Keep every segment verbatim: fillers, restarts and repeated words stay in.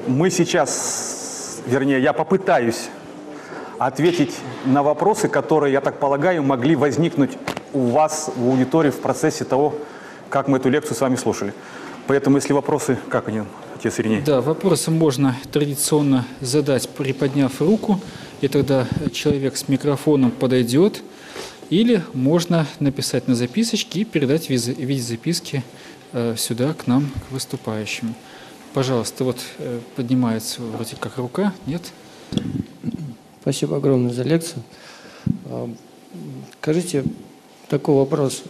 Мы сейчас, вернее, я попытаюсь ответить на вопросы, которые, я так полагаю, могли возникнуть у вас в аудитории в процессе того, как мы эту лекцию с вами слушали. Поэтому, если вопросы, как они, отец Ириней? Да, вопросы можно традиционно задать, приподняв руку, и тогда человек с микрофоном подойдет, или можно написать на записочке и передать в виде записки э, сюда, к нам, к выступающим. Пожалуйста, вот э, поднимается вроде как рука, нет? Спасибо огромное за лекцию. Скажите, такой вопрос.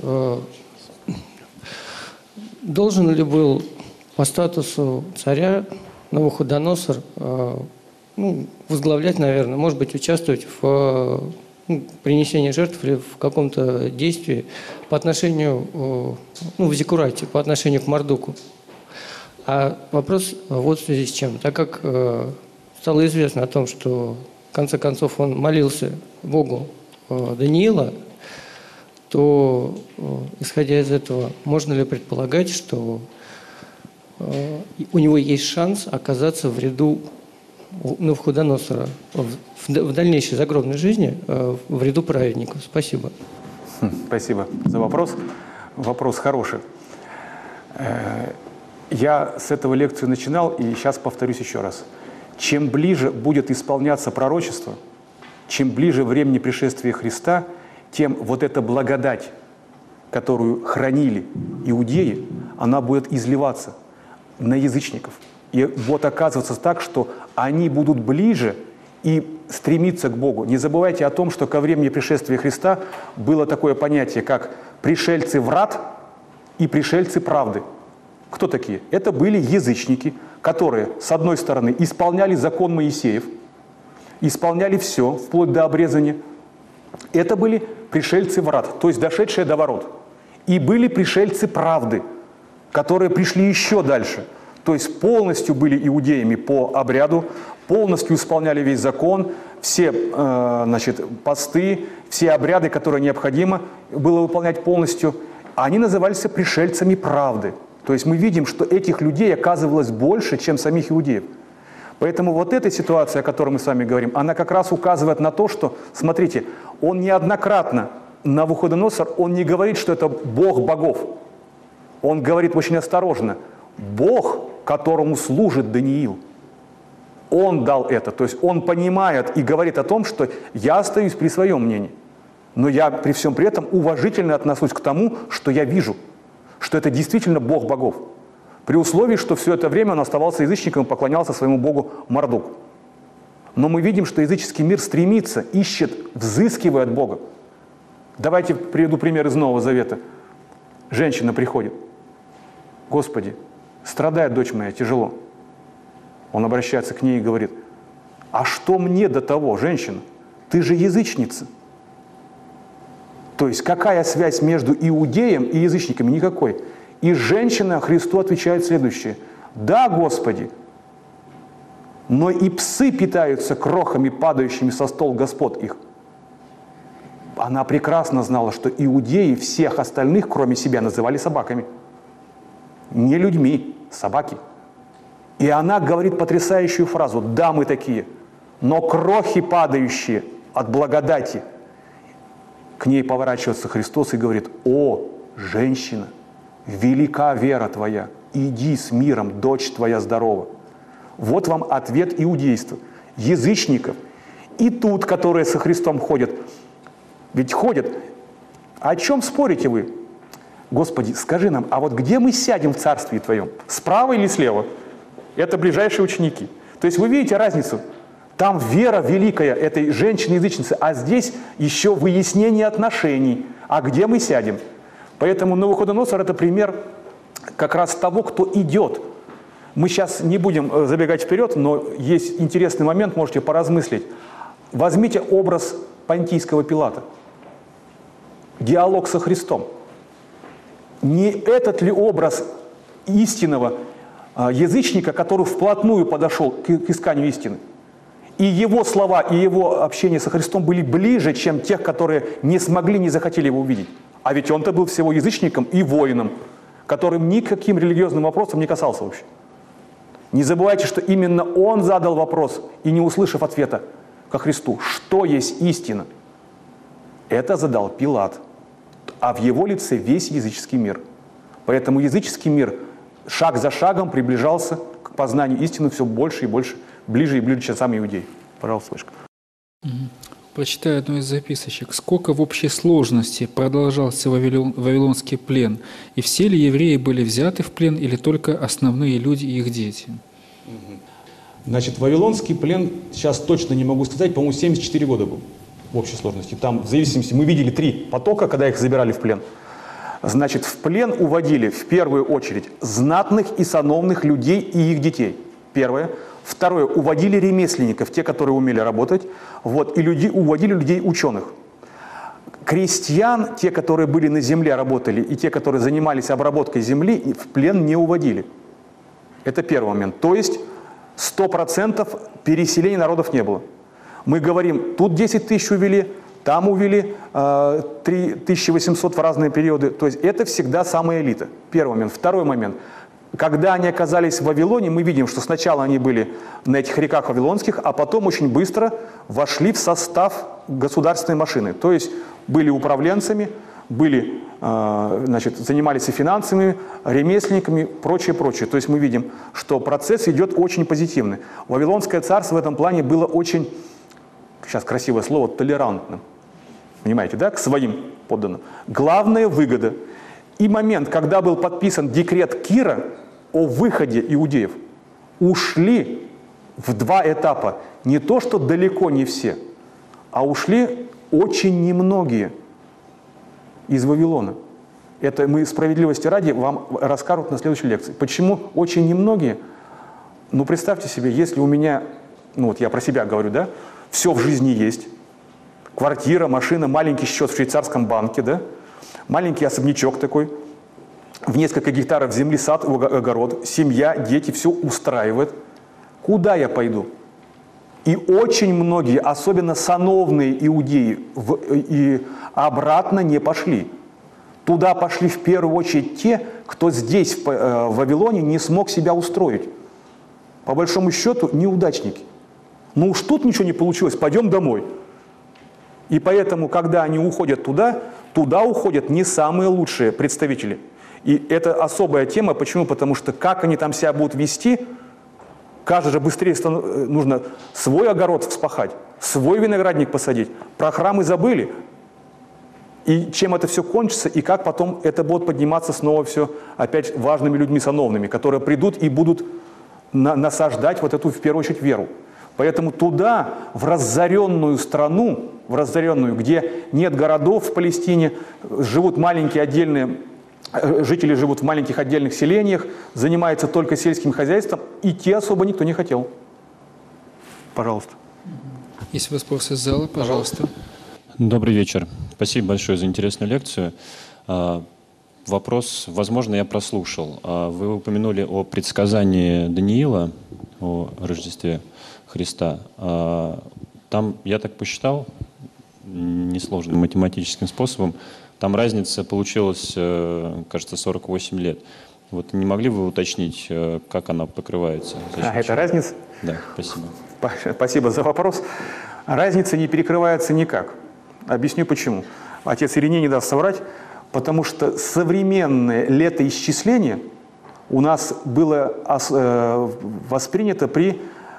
Должен ли был по статусу царя Навуходоносор ну, возглавлять, наверное, может быть, участвовать в ну, принесении жертв или в каком-то действии по отношению, ну, в зиккурате, по отношению к Мардуку? А вопрос вот в связи с чем. Так как стало известно о том, что в конце концов он молился Богу Даниила, то, исходя из этого, можно ли предполагать, что у него есть шанс оказаться в ряду Навуходоносора в дальнейшей загробной жизни, в ряду праведников? Спасибо. Спасибо за вопрос. Вопрос хороший. Я с этого лекцию начинал, и сейчас повторюсь еще раз. Чем ближе будет исполняться пророчество, чем ближе времени пришествия Христа, тем вот эта благодать, которую хранили иудеи, она будет изливаться на язычников. И вот оказывается так, что они будут ближе и стремиться к Богу. Не забывайте о том, что ко времени пришествия Христа было такое понятие, как пришельцы врат и пришельцы правды. Кто такие? Это были язычники, которые, с одной стороны, исполняли закон Моисеев, исполняли все, вплоть до обрезания. Это были пришельцы врат, то есть дошедшие до ворот. И были пришельцы правды, которые пришли еще дальше, то есть полностью были иудеями по обряду, полностью исполняли весь закон, все э, значит, посты, все обряды, которые необходимо было выполнять полностью. Они назывались пришельцами правды. То есть мы видим, что этих людей оказывалось больше, чем самих иудеев. Поэтому вот эта ситуация, о которой мы с вами говорим, она как раз указывает на то, что, смотрите, он неоднократно, Навуходоносор, он не говорит, что это Бог богов. Он говорит очень осторожно, Бог, которому служит Даниил. Он дал это, то есть он понимает и говорит о том, что я остаюсь при своем мнении. Но я при всем при этом уважительно отношусь к тому, что я вижу, что это действительно Бог богов. При условии, что все это время он оставался язычником и поклонялся своему богу Мардуку. Но мы видим, что языческий мир стремится, ищет, взыскивает Бога. Давайте приведу пример из Нового Завета. Женщина приходит. Господи, страдает дочь моя тяжело. Он обращается к ней и говорит, а что мне до того, женщина? Ты же язычница. То есть какая связь между иудеем и язычниками? Никакой. И женщина Христу отвечает следующее. Да, Господи, но и псы питаются крохами, падающими со стол господ их. Она прекрасно знала, что иудеи всех остальных, кроме себя, называли собаками. Не людьми, собаки. И она говорит потрясающую фразу. Да, мы такие, но крохи, падающие от благодати. К ней поворачивается Христос и говорит, о, женщина, велика вера твоя, иди с миром, дочь твоя здорова. Вот вам ответ иудейства, язычников. И тут, которые со Христом ходят, ведь ходят, о чем спорите вы? Господи, скажи нам, а вот где мы сядем в Царстве Твоем? Справа или слева? Это ближайшие ученики. То есть вы видите разницу? Там вера великая этой женщины-язычницы, а здесь еще выяснение отношений. А где мы сядем? Поэтому Навуходоносор – это пример как раз того, кто идет. Мы сейчас не будем забегать вперед, но есть интересный момент, можете поразмыслить. Возьмите образ Понтийского Пилата. Диалог со Христом. Не этот ли образ истинного язычника, который вплотную подошел к исканию истины? И его слова, и его общение со Христом были ближе, чем тех, которые не смогли, не захотели его увидеть. А ведь он-то был всего язычником и воином, которым никаким религиозным вопросом не касался вообще. Не забывайте, что именно он задал вопрос, и не услышав ответа ко Христу, что есть истина, это задал Пилат, а в его лице весь языческий мир. Поэтому языческий мир шаг за шагом приближался к познанию истины все больше и больше, ближе и ближе, чем сам иудей. Пожалуйста, Слышка. Прочитаю одну из записочек. Сколько в общей сложности продолжался Вавилон, Вавилонский плен? И все ли евреи были взяты в плен, или только основные люди и их дети? Значит, Вавилонский плен, сейчас точно не могу сказать, по-моему, семьдесят четыре года был в общей сложности. Там, в зависимости, мы видели три потока, когда их забирали в плен. Значит, в плен уводили в первую очередь знатных и сановных людей и их детей. Первое. Второе. Уводили ремесленников, те, которые умели работать. Вот, и люди, уводили людей ученых. Крестьян, те, которые были на земле, работали, и те, которые занимались обработкой земли, в плен не уводили. Это первый момент. То есть сто процентов переселения народов не было. Мы говорим, тут десять тысяч увели, там увели э, три тысячи восемьсот в разные периоды. То есть это всегда самая элита. Первый момент. Второй момент. Когда они оказались в Вавилоне, мы видим, что сначала они были на этих реках вавилонских, а потом очень быстро вошли в состав государственной машины. То есть были управленцами, были, э, значит, занимались и финансами, ремесленниками, прочее, прочее. То есть мы видим, что процесс идет очень позитивный. Вавилонское царство в этом плане было очень, сейчас красивое слово, толерантным. Понимаете, да, к своим подданным. Главная выгода. И момент, когда был подписан декрет Кира о выходе иудеев, ушли в два этапа. Не то, что далеко не все, а ушли очень немногие из Вавилона. Это мы справедливости ради вам расскажут на следующей лекции. Почему очень немногие? Ну, представьте себе, если у меня, ну вот я про себя говорю, да, все в жизни есть. Квартира, машина, маленький счет в швейцарском банке, да, маленький особнячок такой, в несколько гектаров земли, сад, огород, семья, дети, все устраивает. Куда я пойду? И очень многие, особенно сановные иудеи, в, и обратно не пошли. Туда пошли в первую очередь те, кто здесь, в, э, в Вавилоне, не смог себя устроить. По большому счету, неудачники. Ну уж тут ничего не получилось, пойдем домой. И поэтому, когда они уходят туда, туда уходят не самые лучшие представители. И это особая тема. Почему? Потому что как они там себя будут вести, каждый же быстрее станов... нужно свой огород вспахать, свой виноградник посадить. Про храмы забыли. И чем это все кончится, и как потом это будет подниматься снова все опять важными людьми сановными, которые придут и будут на... насаждать вот эту, в первую очередь, веру. Поэтому туда, в разоренную страну, в разоренную, где нет городов в Палестине, живут маленькие отдельные, жители живут в маленьких отдельных селениях, занимаются только сельским хозяйством, идти особо никто не хотел. Пожалуйста. Есть вопросы из зала, пожалуйста. Добрый вечер. Спасибо большое за интересную лекцию. Вопрос, возможно, я прослушал. Вы упомянули о предсказании Даниила о Рождестве Христа. Там, я так посчитал, несложным математическим способом, там разница получилась, кажется, сорок восемь лет. Вот не могли бы вы уточнить, как она покрывается? А, это разница? Да, спасибо. Спасибо за вопрос. Разница не перекрывается никак. Объясню почему. Отец Ириней не даст соврать, потому что современное летоисчисление у нас было воспринято при...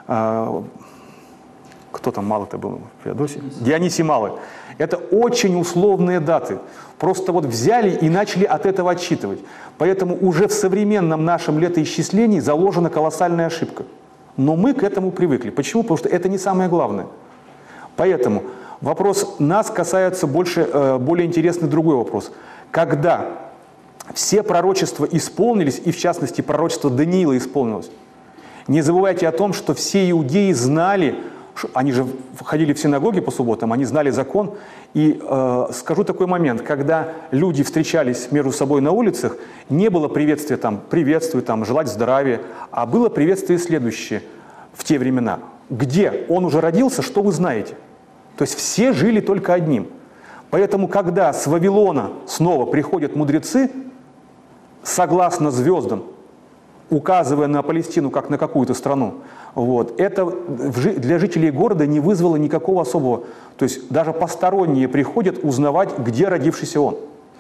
Кто там Малый-то был? Феодосий? Дионисий Малый. Это очень условные даты. Просто вот взяли и начали от этого отсчитывать. Поэтому уже в современном нашем летоисчислении заложена колоссальная ошибка. Но мы к этому привыкли. Почему? Потому что это не самое главное. Поэтому вопрос нас касается больше, более интересный другой вопрос. Когда все пророчества исполнились, и в частности пророчество Даниила исполнилось, не забывайте о том, что все иудеи знали, они же ходили в синагоги по субботам, они знали закон. И э, скажу такой момент, когда люди встречались между собой на улицах, не было приветствия там, приветствую, там, желать здравия, а было приветствие следующее в те времена. Где он уже родился, что вы знаете? То есть все жили только одним. Поэтому, когда с Вавилона снова приходят мудрецы, согласно звездам, указывая на Палестину как на какую-то страну, вот, это для жителей города не вызвало никакого особого. То есть даже посторонние приходят узнавать, где родившийся он.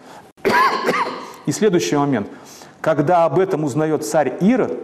И следующий момент. Когда об этом узнает царь Ирод,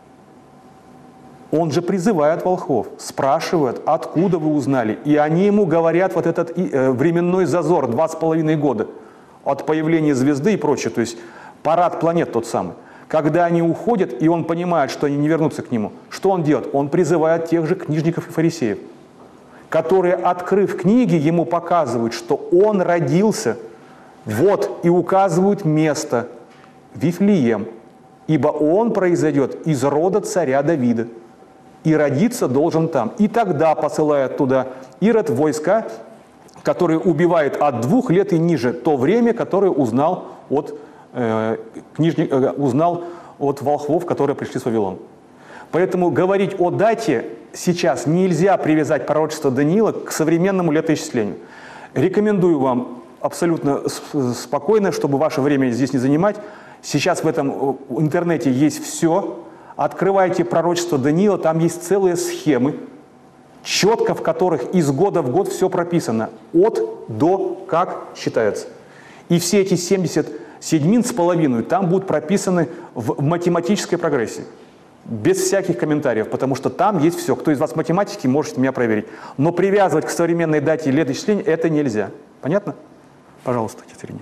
он же призывает волхвов, спрашивает, откуда вы узнали. И они ему говорят вот этот временной зазор, два с половиной года от появления звезды и прочее. То есть парад планет тот самый. Когда они уходят, и он понимает, что они не вернутся к нему, что он делает? Он призывает тех же книжников и фарисеев, которые, открыв книги, ему показывают, что он родился, вот, и указывают место, Вифлеем, ибо он произойдет из рода царя Давида, и родиться должен там. И тогда посылает туда Ирод войска, которые убивают от двух лет и ниже то время, которое узнал от э, книжник, э, узнал от волхвов, которые пришли с Вавилона. Поэтому говорить о дате сейчас нельзя привязать пророчество Даниила к современному летоисчислению. Рекомендую вам абсолютно спокойно, чтобы ваше время здесь не занимать. Сейчас в этом интернете есть все. Открывайте пророчество Даниила, там есть целые схемы, четко в которых из года в год все прописано. От до как считается. И все эти семьдесят седьмин с половиной там будут прописаны в математической прогрессии. Без всяких комментариев, потому что там есть все. Кто из вас математики, можете меня проверить. Но привязывать к современной дате летоисчисления это нельзя. Понятно? Пожалуйста, Катерине.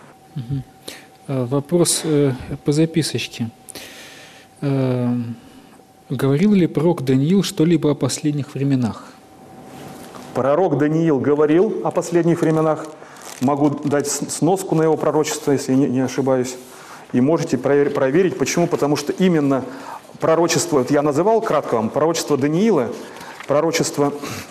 Угу. Вопрос э, по записочке. Э, говорил ли пророк Даниил что-либо о последних временах? Пророк Даниил говорил о последних временах. Могу дать сноску на его пророчество, если не, не ошибаюсь. И можете проверить. Почему? Потому что именно пророчество, вот я называл кратко вам, пророчество Даниила, пророчество...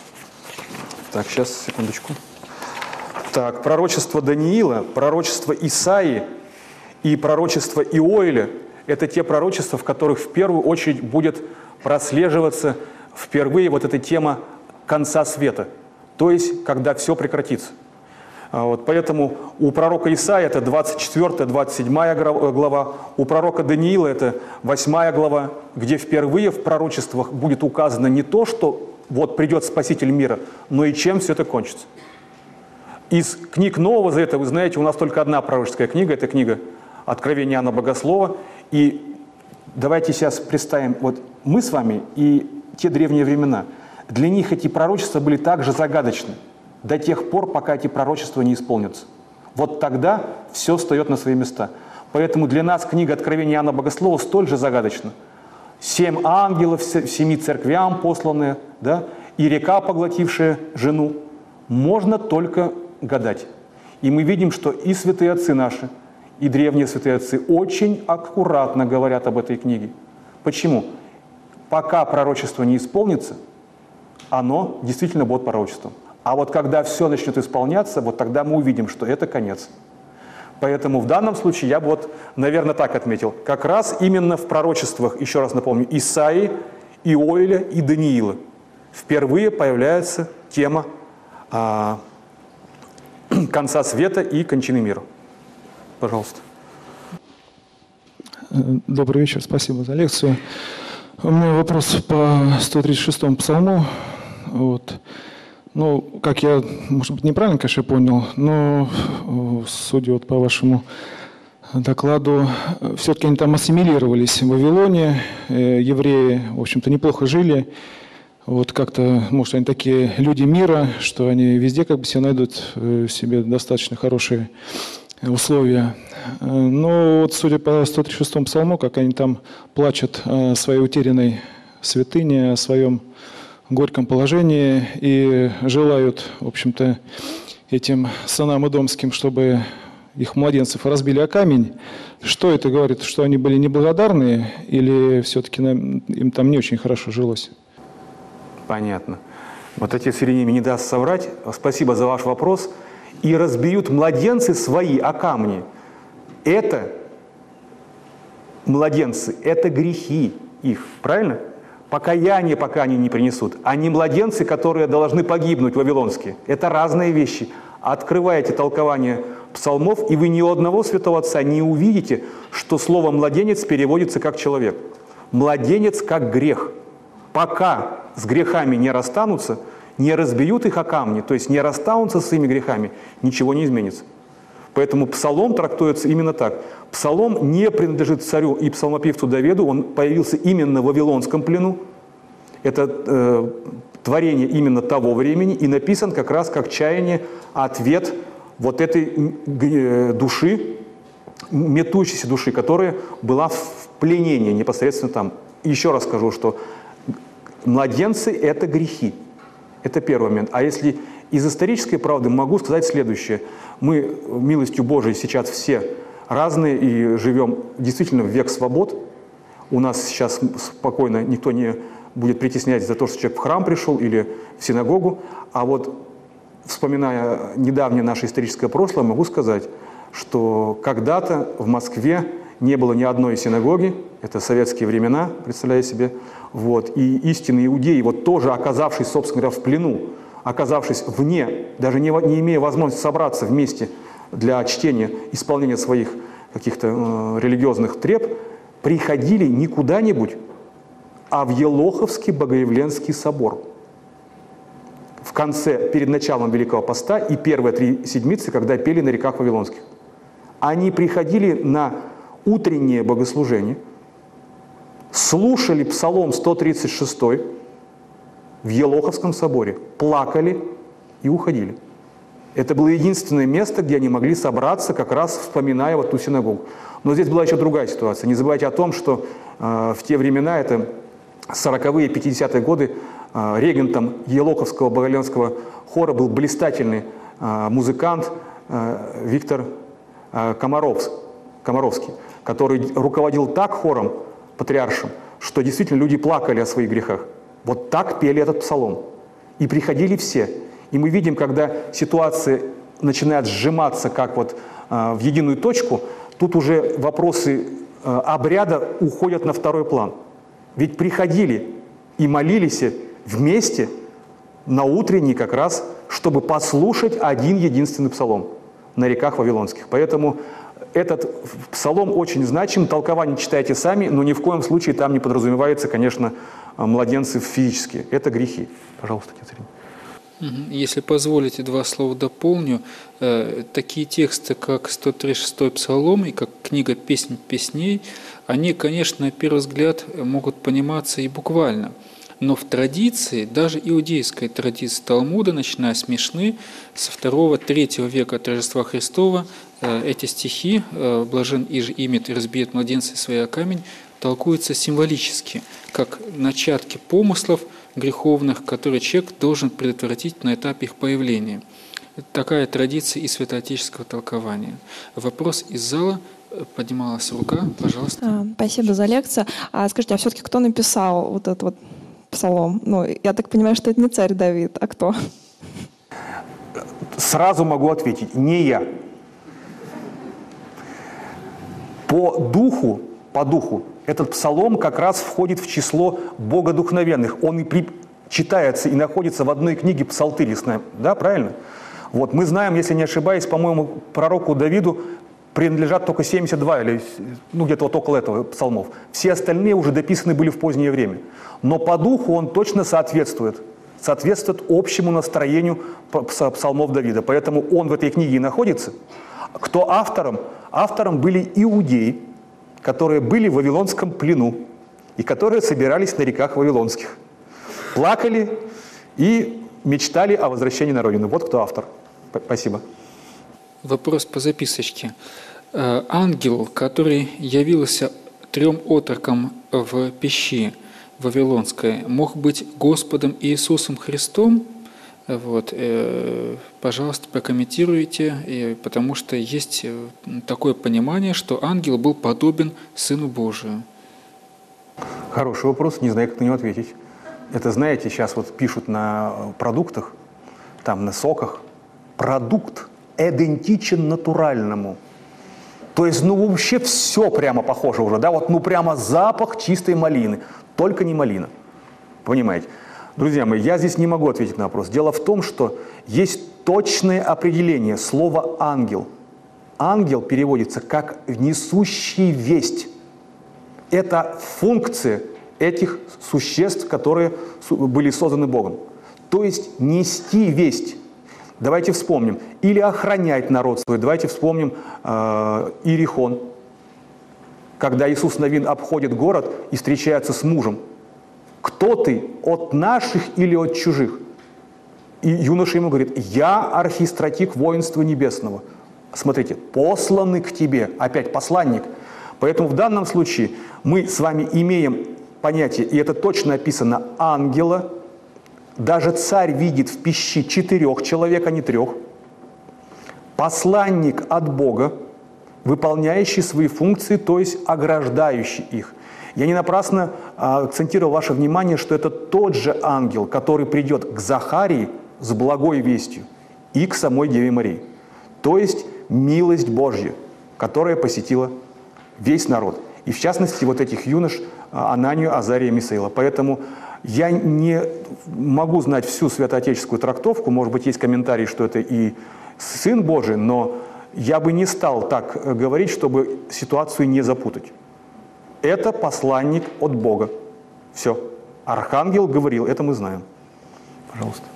Так, сейчас, секундочку. Так, пророчество Даниила, пророчество Исаии и пророчество Иоиля – это те пророчества, в которых в первую очередь будет прослеживаться впервые вот эта тема конца света, то есть когда все прекратится. Вот, поэтому у пророка Исаии это двадцать четвёртая — двадцать седьмая глава, у пророка Даниила это восьмая глава, где впервые в пророчествах будет указано не то, что вот придет Спаситель мира, но и чем все это кончится. Из книг Нового Завета, вы знаете, у нас только одна пророческая книга, это книга Откровения Иоанна Богослова. И давайте сейчас представим, вот мы с вами и те древние времена, для них эти пророчества были также загадочны до тех пор, пока эти пророчества не исполнятся. Вот тогда все встает на свои места. Поэтому для нас книга Откровения Иоанна Богослова столь же загадочна. Семь ангелов, семи церквям посланные, да, и река, поглотившая жену. Можно только гадать. И мы видим, что и святые отцы наши, и древние святые отцы очень аккуратно говорят об этой книге. Почему? Пока пророчество не исполнится, оно действительно будет пророчеством. А вот когда все начнет исполняться, вот тогда мы увидим, что это конец. Поэтому в данном случае я бы вот, наверное, так отметил. Как раз именно в пророчествах, еще раз напомню, Исаии, Иоиля и Даниила впервые появляется тема а, конца света и кончины мира. Пожалуйста. Добрый вечер, спасибо за лекцию. У меня вопрос по сто тридцать шестому псалму. Вот. Ну, как я, может быть, неправильно, конечно, понял, но судя вот по вашему докладу, все-таки они там ассимилировались в Вавилоне, евреи, в общем-то, неплохо жили. Вот как-то, может, они такие люди мира, что они везде как бы себе найдут себе достаточно хорошие условия. Но вот судя по сто тридцать шестому псалму, как они там плачут о своей утерянной святыне, о своем горьком положении и желают, в общем-то, этим сынам идомским, чтобы их младенцев разбили о камень. Что это говорит? Что они были неблагодарные или все-таки им там не очень хорошо жилось? Понятно. Вот отец Иеремия не даст соврать. Спасибо за ваш вопрос. И разбьют младенцы свои о камни. Это младенцы, это грехи их. Правильно? Покаяние, пока они не принесут. А не младенцы, которые должны погибнуть, вавилонские. Это разные вещи. Открываете толкование псалмов, и вы ни у одного святого отца не увидите, что слово «младенец» переводится как «человек». Младенец как грех. Пока с грехами не расстанутся, не разбьют их о камни, то есть не расстанутся с своими грехами, ничего не изменится. Поэтому псалом трактуется именно так. Псалом не принадлежит царю и псалмопевцу Давиду, он появился именно в Вавилонском плену. Это э, творение именно того времени и написан как раз как чаяние, ответ вот этой э, души, метущейся души, которая была в пленении непосредственно там. Еще раз скажу, что младенцы – это грехи. Это первый момент. А если из исторической правды могу сказать следующее. Мы, милостью Божией, сейчас все разные и живем действительно в век свобод. У нас сейчас спокойно никто не будет притеснять за то, что человек в храм пришел или в синагогу. А вот, вспоминая недавнее наше историческое прошлое, могу сказать, что когда-то в Москве не было ни одной синагоги, это советские времена, представляете себе, вот, и истинные иудеи, вот тоже оказавшись, собственно говоря, в плену, оказавшись вне, даже не, не имея возможности собраться вместе для чтения, исполнения своих каких-то э, религиозных треб, приходили не куда-нибудь, а в Елоховский Богоявленский собор. В конце, перед началом Великого Поста и первые три седмицы, когда пели на реках Вавилонских. Они приходили на утреннее богослужение, слушали Псалом сто тридцать шесть в Елоховском соборе, плакали и уходили. Это было единственное место, где они могли собраться, как раз вспоминая вот ту синагогу. Но здесь была еще другая ситуация. Не забывайте о том, что э, в те времена, это сороковые, пятидесятые годы, э, регентом Елоховского Богоявленского хора был блистательный э, музыкант э, Виктор э, Комаровс, Комаровский, который руководил так хором патриаршим, что действительно люди плакали о своих грехах. Вот так пели этот псалом. И приходили все. И мы видим, когда ситуация начинает сжиматься как вот э, в единую точку, тут уже вопросы э, обряда уходят на второй план. Ведь приходили и молились вместе на утренний как раз, чтобы послушать один единственный псалом на реках Вавилонских. Поэтому этот псалом очень значим, толкование читайте сами, но ни в коем случае там не подразумевается, конечно, младенцы физические. Это грехи. Пожалуйста, Катерина. Если позволите, два слова дополню. Такие тексты, как сто тридцать шестой псалом и как книга «Песнь песней», они, конечно, на первый взгляд могут пониматься и буквально. Но в традиции, даже иудейской традиции Талмуда, начиная с Мишны, со второго-третьего века от Рождества Христова, эти стихи «Блажен иже имет и разбиет младенца своя камень» толкуются символически, как начатки помыслов греховных, которые человек должен предотвратить на этапе их появления. Такая традиция и святоотеческого толкования. Вопрос из зала. Поднималась рука, пожалуйста. А, спасибо за лекцию. А скажите, а все-таки кто написал вот этот вот псалом? Ну, я так понимаю, что это не царь Давид, а кто? Сразу могу ответить, не я. По духу, по духу, этот псалом как раз входит в число богодухновенных. Он и при... читается и находится в одной книге Псалтырь, да, правильно? Вот, мы знаем, если не ошибаюсь, по-моему, пророку Давиду принадлежат только семьдесят два, или ну, где-то вот около этого псалмов. Все остальные уже дописаны были в позднее время. Но по духу он точно соответствует, соответствует общему настроению псалмов Давида. Поэтому он в этой книге и находится. Кто автором? Автором были иудеи, которые были в Вавилонском плену и которые собирались на реках Вавилонских. Плакали и мечтали о возвращении на родину. Вот кто автор. Спасибо. Вопрос по записочке. Ангел, который явился трем отрокам в пещере Вавилонской, мог быть Господом Иисусом Христом? Вот. Пожалуйста, прокомментируйте, потому что есть такое понимание, что ангел был подобен Сыну Божию. Хороший вопрос, не знаю, как на него ответить. Это, знаете, сейчас вот пишут на продуктах, там на соках, продукт идентичен натуральному. То есть, ну, вообще все прямо похоже уже, да, вот, ну, прямо запах чистой малины, только не малина, понимаете? Друзья мои, я здесь не могу ответить на вопрос. Дело в том, что есть точное определение слова «ангел». Ангел переводится как «несущий весть». Это функция этих существ, которые были созданы Богом. То есть нести весть. Давайте вспомним. Или охранять народ свой. Давайте вспомним э, Иерихон, когда Иисус Навин обходит город и встречается с мужем. Кто ты, от наших или от чужих? И юноша ему говорит: я архистратик воинства небесного. Смотрите, посланный к тебе, опять посланник. Поэтому в данном случае мы с вами имеем понятие, и это точно описано, ангела. Даже царь видит в пищи четырех человек, а не трех. Посланник от Бога, выполняющий свои функции, то есть ограждающий их. Я не напрасно акцентировал ваше внимание, что это тот же ангел, который придет к Захарии с благой вестью и к самой Деве Марии. То есть милость Божья, которая посетила весь народ. И в частности вот этих юнош Ананию, Азария, Мисаила. Поэтому я не могу знать всю святоотеческую трактовку, может быть, есть комментарий, что это и Сын Божий, но я бы не стал так говорить, чтобы ситуацию не запутать. Это посланник от Бога. Все. Архангел говорил, это мы знаем. Пожалуйста.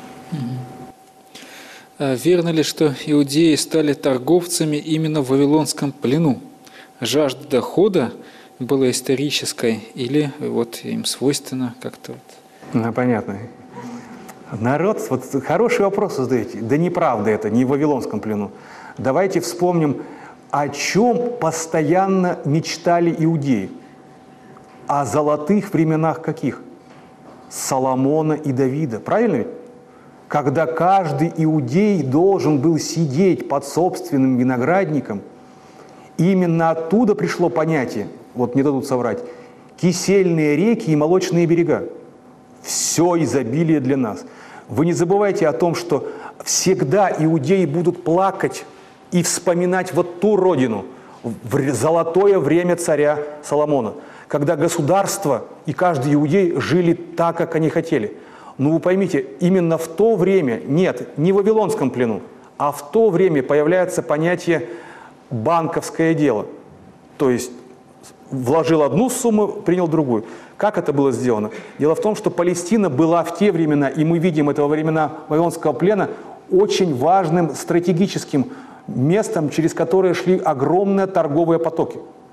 Верно ли, что иудеи стали торговцами именно в Вавилонском плену? Жажда дохода была исторической или вот им свойственно как-то? Вот? Ну, понятно. Народ, вот хороший вопрос задаете. Да неправда это, не в Вавилонском плену. Давайте вспомним, о чем постоянно мечтали иудеи. О золотых временах каких? Соломона и Давида. Правильно ведь? Когда каждый иудей должен был сидеть под собственным виноградником, именно оттуда пришло понятие, вот не дадут соврать, кисельные реки и молочные берега. Все изобилие для нас. Вы не забывайте о том, что всегда иудеи будут плакать и вспоминать вот ту родину, в золотое время царя Соломона, когда государство и каждый иудей жили так, как они хотели. Но вы поймите, именно в то время, нет, не в Вавилонском плену, а в то время появляется понятие банковское дело. То есть вложил одну сумму, принял другую. Как это было сделано? Дело в том, что Палестина была в те времена, и мы видим это во времена Вавилонского плена, очень важным стратегическим местом, через которое шли огромные торговые потоки.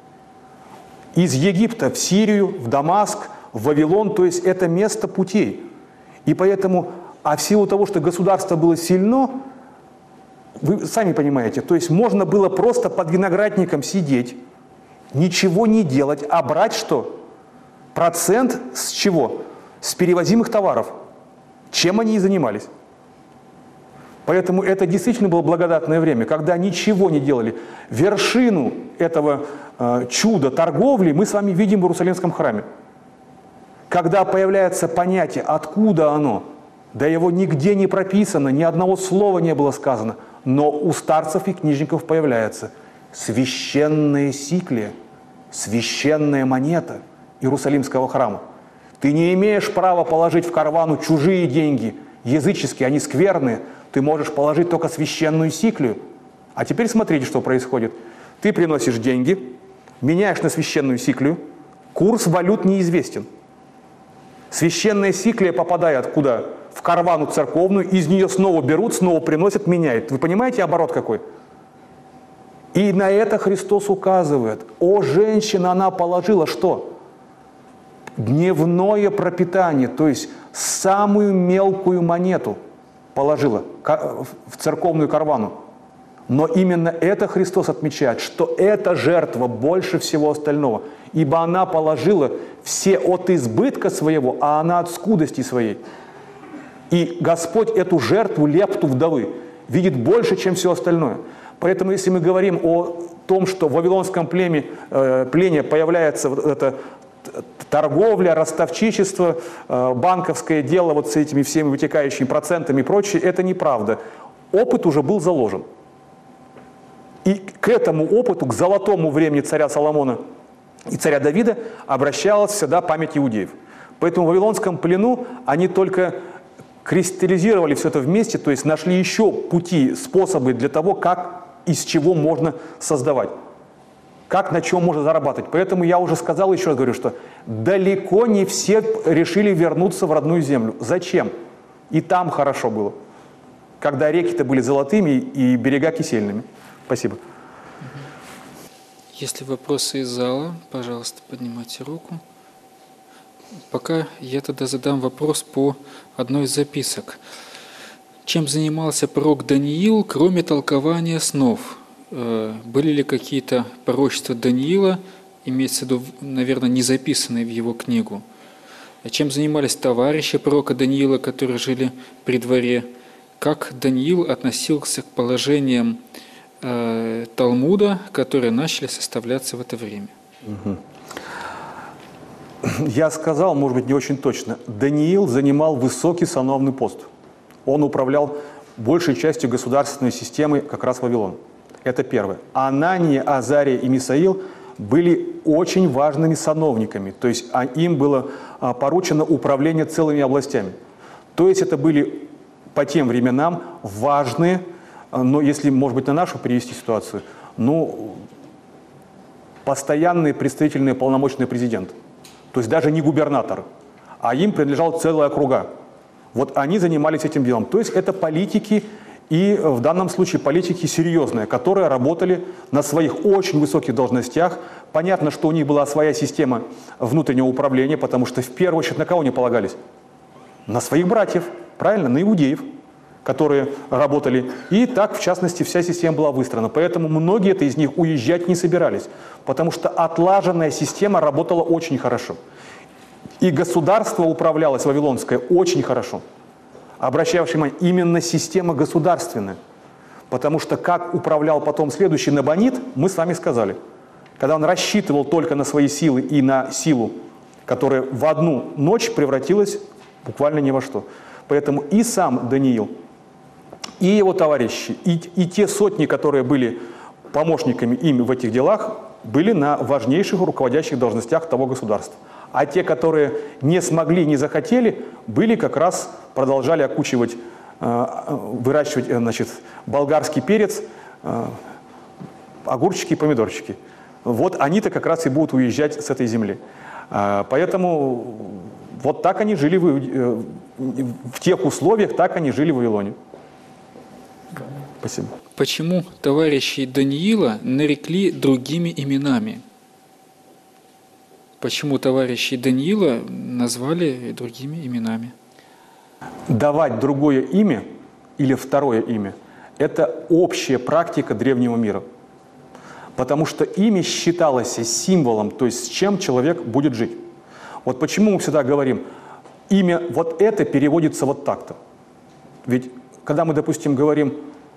Из Египта в Сирию, в Дамаск, в Вавилон, то есть это место путей. И поэтому, а в силу того, что государство было сильно, вы сами понимаете, то есть можно было просто под виноградником сидеть, ничего не делать, а брать что? Процент с чего? С перевозимых товаров. Чем они и занимались. Поэтому это действительно было благодатное время, когда ничего не делали. Вершину этого э, чуда торговли мы с вами видим в Иерусалимском храме. Когда появляется понятие, откуда оно, да его нигде не прописано, ни одного слова не было сказано, но у старцев и книжников появляется священная сиклия, священная монета Иерусалимского храма. Ты не имеешь права положить в карвану чужие деньги, языческие, они скверные, ты можешь положить только священную сиклию. А теперь смотрите, что происходит. Ты приносишь деньги, меняешь на священную сиклию, курс валют неизвестен. Священная сиклия попадает куда? В карвану церковную, из нее снова берут, снова приносят, меняют. Вы понимаете оборот какой? И на это Христос указывает. О, женщина, она положила что? Дневное пропитание, то есть самую мелкую монету положила в церковную карвану. Но именно это Христос отмечает, что эта жертва больше всего остального. Ибо она положила все от избытка своего, а она от скудости своей. И Господь эту жертву, лепту вдовы, видит больше, чем все остальное. Поэтому, если мы говорим о том, что в Вавилонском племе, э, плене появляется вот это торговля, ростовчичество, э, банковское дело вот с этими всеми вытекающими процентами и прочее, это неправда. Опыт уже был заложен. И к этому опыту, к золотому времени царя Соломона и царя Давида обращалась всегда память иудеев. Поэтому в Вавилонском плену они только кристаллизировали все это вместе, то есть нашли еще пути, способы для того, как, из чего можно создавать. как на чем можно зарабатывать. Поэтому я уже сказал, еще раз говорю, что далеко не все решили вернуться в родную землю. Зачем? И там хорошо было, когда реки-то были золотыми и берега кисельными. Спасибо. Если вопросы из зала, пожалуйста, поднимайте руку. Пока я тогда задам вопрос по одной из записок. Чем занимался пророк Даниил, кроме толкования снов? Были ли какие-то пророчества Даниила, имеется в виду, наверное, не записанные в его книгу? Чем занимались товарищи пророка Даниила, которые жили при дворе? Как Даниил относился к положениям э, Талмуда, которые начали составляться в это время? Угу. Я сказал, может быть, не очень точно. Даниил занимал высокий сановный пост. Он управлял большей частью государственной системы как раз Вавилон. Это первое. Анания, Азария и Мисаил были очень важными сановниками. То есть им было поручено управление целыми областями. То есть это были по тем временам важные, но если, может быть, на нашу перевести ситуацию, ну, постоянные представительные полномочные президенты. То есть даже не губернаторы, а им принадлежал целая округа. Вот они занимались этим делом. То есть это политики, и в данном случае политики серьезные, которые работали на своих очень высоких должностях. Понятно, что у них была своя система внутреннего управления, потому что в первую очередь на кого они полагались? На своих братьев, правильно, на иудеев, которые работали. И так, в частности, вся система была выстроена. Поэтому многие -то из них уезжать не собирались, потому что отлаженная система работала очень хорошо. И государство управлялось вавилонское очень хорошо. Обращаю ваше внимание, именно система государственная. Потому что как управлял потом следующий Набонид, мы с вами сказали. Когда он рассчитывал только на свои силы и на силу, которая в одну ночь превратилась буквально ни во что. Поэтому и сам Даниил, и его товарищи, и, и те сотни, которые были помощниками им в этих делах, были на важнейших руководящих должностях того государства. А те, которые не смогли, не захотели, были как раз, продолжали окучивать, выращивать, значит, болгарский перец, огурчики и помидорчики. Вот они-то как раз и будут уезжать с этой земли. Поэтому вот так они жили в, в тех условиях, так они жили в Вавилоне. Спасибо. Почему товарищи Даниила нарекли другими именами? Почему товарищи Даниила назвали другими именами? Давать другое имя или второе имя – это общая практика древнего мира. Потому что имя считалось символом, то есть с чем человек будет жить. Вот почему мы всегда говорим, имя вот это переводится вот так-то. Ведь когда мы, допустим, говорим,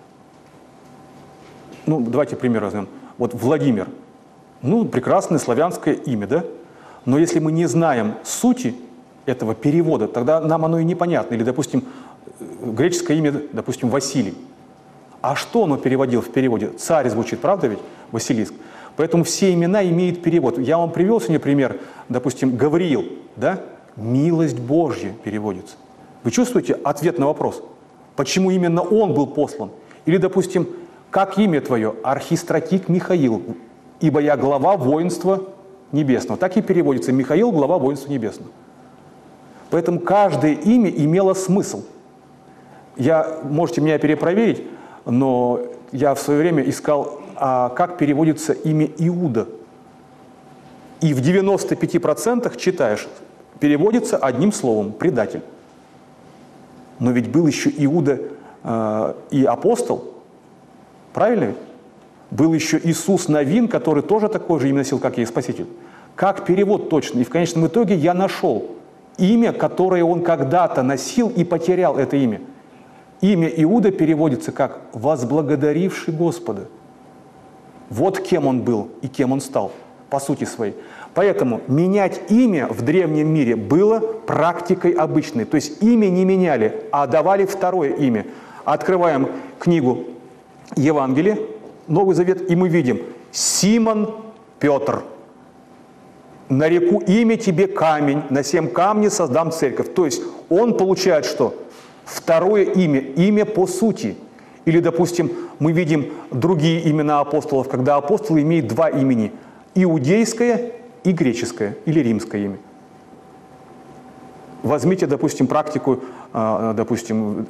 ну давайте пример возьмем, вот Владимир, ну прекрасное славянское имя, да? Но если мы не знаем сути этого перевода, тогда нам оно и непонятно. Или, допустим, греческое имя, допустим, Василий. А что оно переводил в переводе? Царь звучит, правда ведь? Василиск. Поэтому все имена имеют перевод. Я вам привел сегодня пример, допустим, Гавриил, да? Милость Божья переводится. Вы чувствуете ответ на вопрос? Почему именно он был послан? Или, допустим, как имя твое? Архистратик Михаил, ибо я глава воинства небесного. Так и переводится Михаил, глава воинства небесного. Поэтому каждое имя имело смысл. Я, можете меня перепроверить, но я в свое время искал, а как переводится имя Иуда. И в девяноста пяти процентах читаешь, переводится одним словом – предатель. Но ведь был еще Иуда э, и апостол, правильно ведь? Был еще Иисус Навин, который тоже такое же имя носил, как и Спаситель. Как перевод точно? И в конечном итоге я нашел имя, которое он когда-то носил и потерял это имя. Имя Иуда переводится как «возблагодаривший Господа». Вот кем он был и кем он стал, по сути своей. Поэтому менять имя в древнем мире было практикой обычной. То есть имя не меняли, а давали второе имя. Открываем книгу Евангелия, Новый Завет, и мы видим Симон Петр. Нареку имя тебе камень, на сем камне создам церковь. То есть он получает что? Второе имя, имя по сути. Или, допустим, мы видим другие имена апостолов, когда апостолы имеют два имени – иудейское и греческое, или римское имя. Возьмите, допустим, практику, допустим,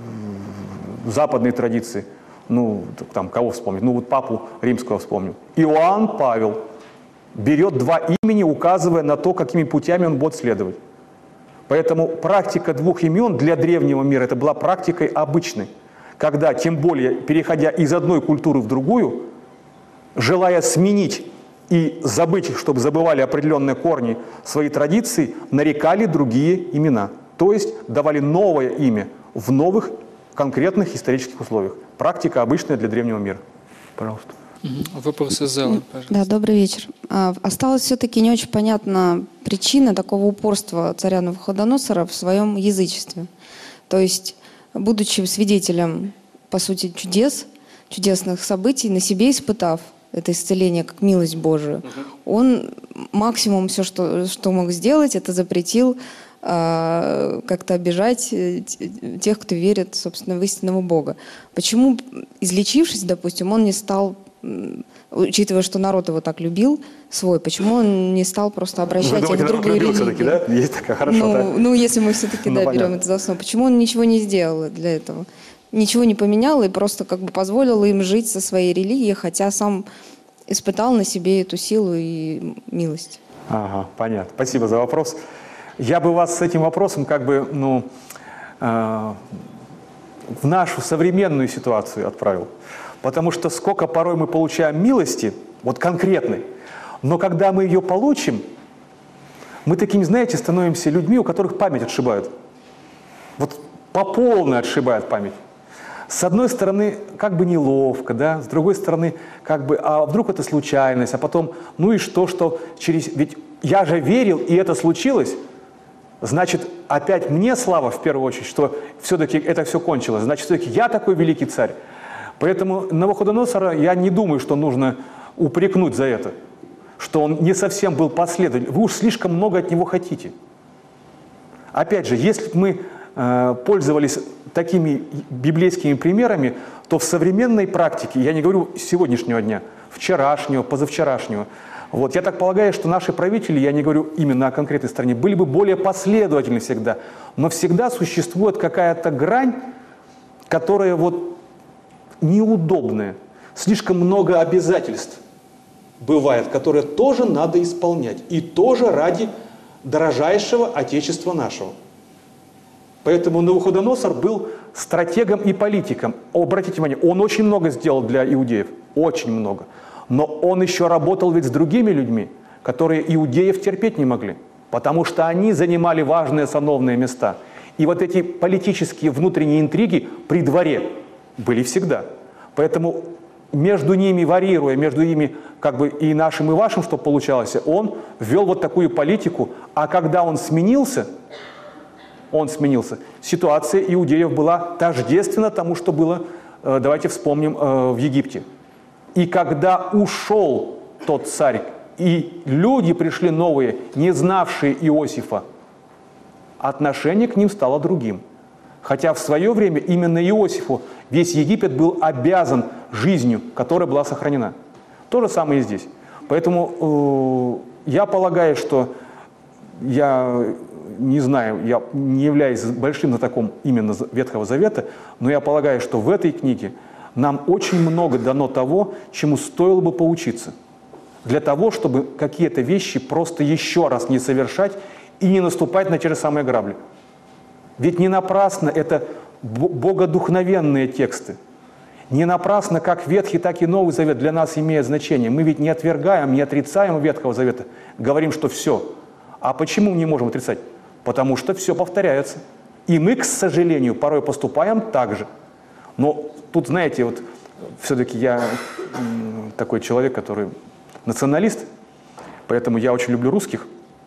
западной традиции. Ну, там, кого вспомнить? Ну, вот папу римского вспомню. Иоанн Павел берет два имени, указывая на то, какими путями он будет следовать. Поэтому практика двух имен для древнего мира – это была практикой обычной. Когда, тем более, переходя из одной культуры в другую, желая сменить и забыть, чтобы забывали определенные корни, свои традиции, нарекали другие имена. То есть давали новое имя в новых конкретных исторических условиях. Практика обычная для древнего мира. Пожалуйста. Вопрос из зала, пожалуйста. Да, добрый вечер. А, осталось все-таки не очень понятна причина такого упорства царя Навуходоносора в своем язычестве. То есть, будучи свидетелем, по сути, чудес, чудесных событий, на себе испытав это исцеление как милость Божию, угу. он максимум все, что, что мог сделать, это запретил а, как-то обижать тех, кто верит, собственно, в истинного Бога. Почему, излечившись, допустим, он не стал, учитывая, что народ его так любил, свой, почему он не стал просто обращать их в другие религии? Все-таки, да? Есть такая, хорошо. Ну, так. ну если мы все-таки ну, да, берем это за основу, почему он ничего не сделал для этого? Ничего не поменял и просто как бы позволил им жить со своей религией, хотя сам испытал на себе эту силу и милость. Ага, понятно. Спасибо за вопрос. Я бы вас с этим вопросом как бы, ну, э, в нашу современную ситуацию отправил. Потому что сколько порой мы получаем милости, вот конкретной, но когда мы ее получим, мы такими, знаете, становимся людьми, у которых память отшибают. Вот по полной отшибает память. С одной стороны, как бы неловко, да, с другой стороны, как бы, а вдруг это случайность, а потом, ну и что, что через... Ведь я же верил, и это случилось, значит, опять мне слава в первую очередь, что все-таки это все кончилось, значит, все-таки я такой великий царь. Поэтому Навуходоносора я не думаю, что нужно упрекнуть за это, что он не совсем был последовательным. Вы уж слишком много от него хотите. Опять же, если мы э, пользовались такими библейскими примерами, то в современной практике, я не говорю сегодняшнего дня, вчерашнего, позавчерашнего, вот, я так полагаю, что наши правители, я не говорю именно о конкретной стране, были бы более последовательны всегда. Но всегда существует какая-то грань, которая вот неудобная. Слишком много обязательств бывает, которые тоже надо исполнять. И тоже ради дорожайшего Отечества нашего. Поэтому Навуходоносор был стратегом и политиком. Обратите внимание, он очень много сделал для иудеев. Очень много. Но он еще работал ведь с другими людьми, которые иудеев терпеть не могли. Потому что они занимали важные сановные места. И вот эти политические внутренние интриги при дворе были всегда. Поэтому между ними, варьируя, между ними как бы и нашим, и вашим, что получалось, он ввел вот такую политику. А когда он сменился, он сменился, ситуация иудеев была тождественна тому, что было, давайте вспомним, в Египте. И когда ушел тот царь, и люди пришли новые, не знавшие Иосифа, отношение к ним стало другим. Хотя в свое время именно Иосифу весь Египет был обязан жизнью, которая была сохранена. То же самое и здесь. Поэтому э, я полагаю, что я не знаю, я не являюсь большим знатоком именно Ветхого Завета, но я полагаю, что в этой книге нам очень много дано того, чему стоило бы поучиться. Для того, чтобы какие-то вещи просто еще раз не совершать и не наступать на те же самые грабли. Ведь не напрасно это богодухновенные тексты. Не напрасно как Ветхий, так и Новый Завет для нас имеет значение. Мы ведь не отвергаем, не отрицаем Ветхого Завета. Говорим, что все. А почему не можем отрицать? Потому что все повторяется. И мы, к сожалению, порой поступаем так же. Но тут, знаете, вот все-таки я такой человек, который националист, поэтому я очень люблю русских.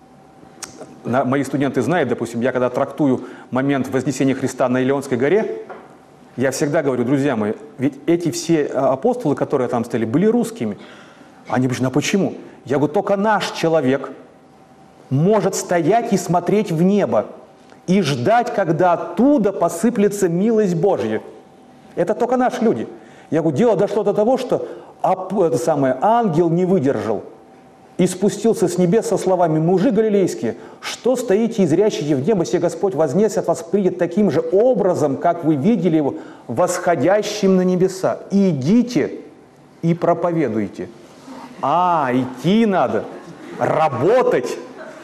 Мои студенты знают, допустим, я когда трактую момент Вознесения Христа на Илионской горе, я всегда говорю, друзья мои, ведь эти все апостолы, которые там стояли, были русскими. Они говорят, а почему? Я говорю, только наш человек может стоять и смотреть в небо и ждать, когда оттуда посыплется милость Божья. Это только наши люди. Я говорю, дело дошло до того, что это самое, ангел не выдержал и спустился с небес со словами: «Мужи галилейские, что стоите и зрячите в небо, сей Господь вознес от вас придет таким же образом, как вы видели его, восходящим на небеса. Идите и проповедуйте». А, идти надо, работать.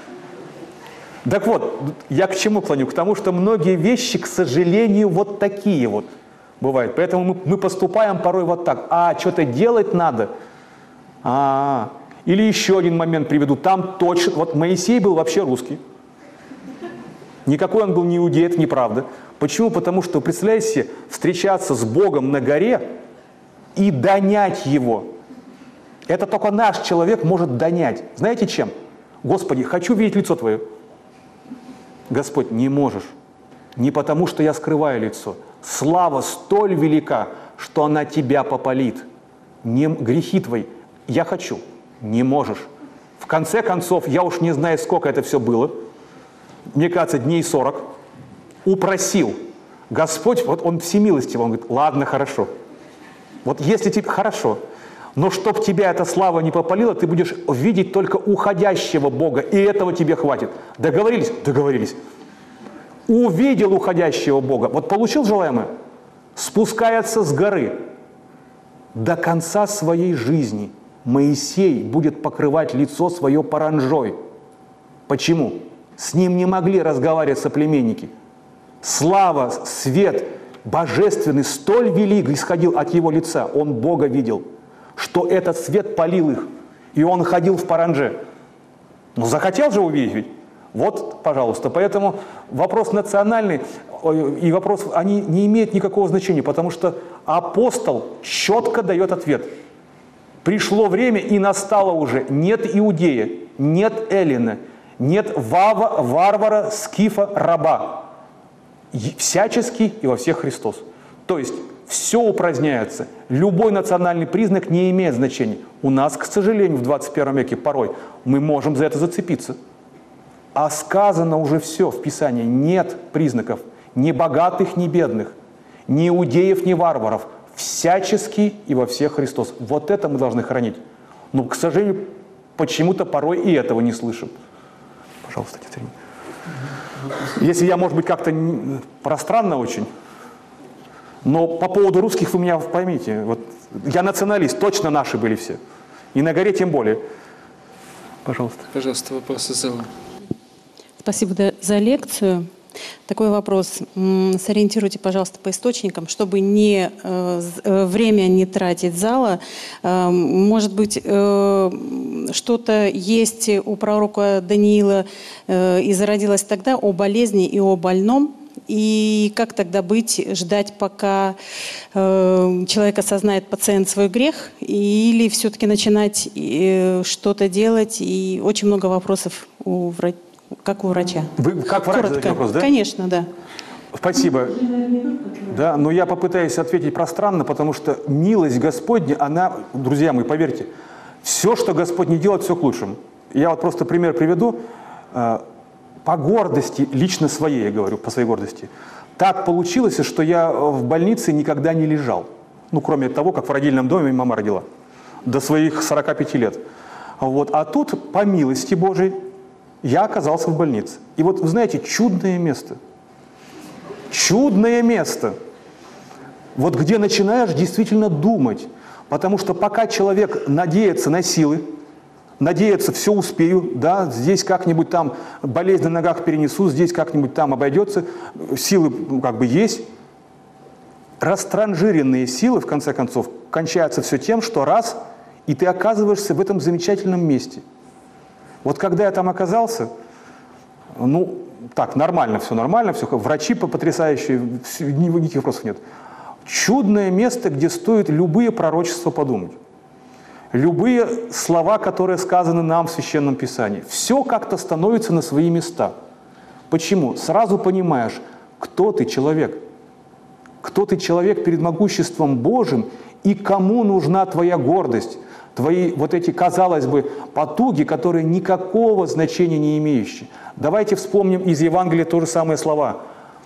Так вот, я к чему клоню? К тому, что многие вещи, к сожалению, вот такие вот бывают. Поэтому мы, мы поступаем порой вот так. А, что-то делать надо. А, -а, -а. Или еще один момент приведу. Там точно... Вот Моисей был вообще русский. Никакой он был не иудей, это неправда. Почему? Потому что, представляете себе, встречаться с Богом на горе и донять Его. Это только наш человек может донять. Знаете чем? Господи, хочу видеть лицо Твое. Господь, не можешь. Не потому, что я скрываю лицо. Слава столь велика, что она тебя попалит. Не, грехи твои. Я хочу. Не можешь. В конце концов, я уж не знаю, сколько это все было. Мне кажется, дней сорок. Упросил. Господь, вот Он всемилостивый, Он говорит, ладно, хорошо. Вот если тебе хорошо, но чтоб тебя эта слава не попалила, ты будешь видеть только уходящего Бога, и этого тебе хватит. Договорились? Договорились. Увидел уходящего Бога. Вот получил желаемое? Спускается с горы. До конца своей жизни Моисей будет покрывать лицо свое паранжой. Почему? С ним не могли разговаривать соплеменники. Слава, свет божественный столь велик исходил от его лица. Он Бога видел, что этот свет палил их. И он ходил в паранже. Ну, захотел же увидеть ведь. Вот, пожалуйста. Поэтому вопрос национальный и вопрос, они не имеют никакого значения, потому что апостол четко дает ответ. Пришло время и настало уже. Нет иудея, нет эллина, нет вава, варвара, скифа, раба. Всячески и во всех Христос. То есть все упраздняется. Любой национальный признак не имеет значения. У нас, к сожалению, в двадцать первом веке порой мы можем за это зацепиться. А сказано уже все в Писании. Нет признаков ни богатых, ни бедных, ни иудеев, ни варваров. Всячески и во всех Христос. Вот это мы должны хранить. Но, к сожалению, почему-то порой и этого не слышим. Пожалуйста, Катерина. Если я, может быть, как-то пространно очень, но по поводу русских вы меня поймите. Вот я националист, точно наши были все. И на горе тем более. Пожалуйста. Пожалуйста, вопросы зала. Спасибо за лекцию. Такой вопрос. Сориентируйте, пожалуйста, по источникам, чтобы не, время не тратить зала. Может быть, что-то есть у пророка Даниила и зародилось тогда о болезни и о больном. И как тогда быть, ждать, пока человек осознает, пациент, свой грех, или все-таки начинать что-то делать? И очень много вопросов у врача. Как у врача. Вы как врач задаете вопрос, да? Конечно, да. Спасибо. Да, но я попытаюсь ответить пространно, потому что милость Господня, она, друзья мои, поверьте, все, что Господь не делает, все к лучшему. Я вот просто пример приведу. По гордости, лично своей, я говорю, по своей гордости. Так получилось, что я в больнице никогда не лежал. Ну, кроме того, как в родильном доме мама родила. До своих сорока пяти лет. Вот. А тут, по милости Божией, я оказался в больнице. И вот, вы знаете, чудное место. Чудное место. Вот где начинаешь действительно думать. Потому что пока человек надеется на силы, надеется, все успею, да, здесь как-нибудь там болезнь на ногах перенесу, здесь как-нибудь там обойдется, силы ну, как бы есть. Растранжиренные силы, в конце концов, кончаются все тем, что раз, и ты оказываешься в этом замечательном месте. Вот когда я там оказался, ну, так, нормально, все нормально, все, врачи потрясающие, никаких вопросов нет. Чудное место, где стоит любые пророчества подумать. Любые слова, которые сказаны нам в Священном Писании. Все как-то становится на свои места. Почему? Сразу понимаешь, кто ты человек. Кто ты человек перед могуществом Божьим и кому нужна твоя гордость. Твои вот эти, казалось бы, потуги, которые никакого значения не имеющие. Давайте вспомним из Евангелия то же самые слова.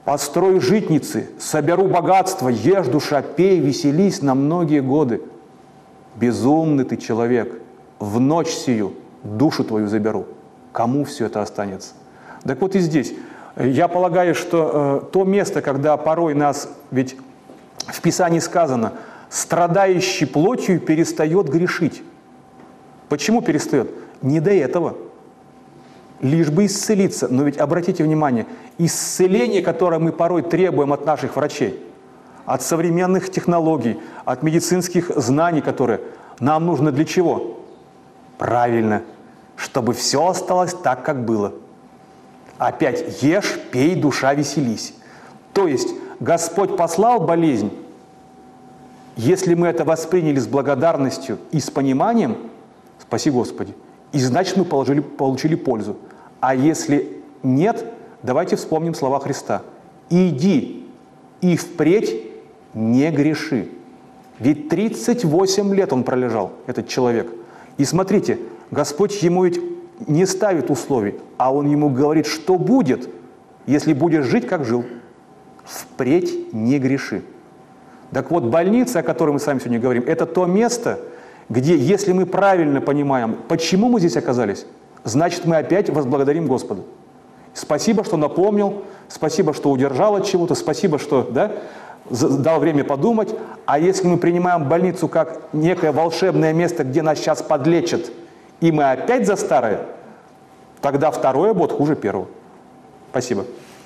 Построю житницы, соберу богатство, ешь, душа, пей, веселись на многие годы. Безумный ты человек, в ночь сию душу твою заберу. Кому все это останется? Так вот и здесь. Я полагаю, что э, то место, когда порой нас, ведь в Писании сказано, страдающий плотью перестает грешить. Почему перестает? Не до этого. Лишь бы исцелиться. Но ведь обратите внимание, исцеление, которое мы порой требуем от наших врачей, от современных технологий, от медицинских знаний, которые нам нужно для чего? Правильно, чтобы все осталось так, как было. Опять ешь, пей, душа, веселись. То есть Господь послал болезнь. Если мы это восприняли с благодарностью и с пониманием, спаси Господи, и значит мы получили, получили пользу. А если нет, давайте вспомним слова Христа. «Иди и впредь не греши». Ведь тридцать восемь лет он пролежал, этот человек. И смотрите, Господь ему ведь не ставит условий, а он ему говорит, что будет, если будешь жить, как жил. Впредь не греши. Так вот, больница, о которой мы с вами сегодня говорим, это то место, где, если мы правильно понимаем, почему мы здесь оказались, значит, мы опять возблагодарим Господа. Спасибо, что напомнил, спасибо, что удержал от чего-то, спасибо, что да, дал время подумать. А если мы принимаем больницу как некое волшебное место, где нас сейчас подлечат, и мы опять за старое, тогда второе будет хуже первого. Спасибо.